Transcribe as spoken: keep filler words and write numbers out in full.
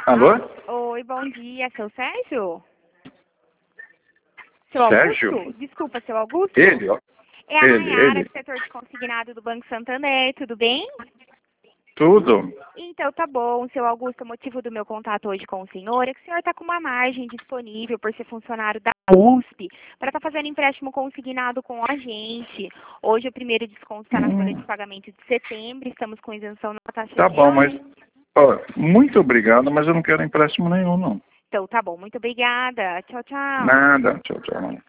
Alô? Ah, oi, bom dia, seu Sérgio? Seu Sérgio? Augusto? Desculpa, seu Augusto? Ele, ó. É a Ele, Nayara, ele. do setor de consignado do Banco Santander, tudo bem? Tudo. Então tá bom, seu Augusto, o motivo do meu contato hoje com o senhor é que o senhor está com uma margem disponível por ser funcionário da U S P para estar fazendo empréstimo consignado com a gente. Hoje o primeiro desconto está na folha de Hum, pagamento de setembro, estamos com isenção na taxa tá bom, real. mas... Ó, muito obrigado, mas eu não quero empréstimo nenhum, não. Então tá bom, muito obrigada. Tchau, tchau. Nada. Tchau, tchau.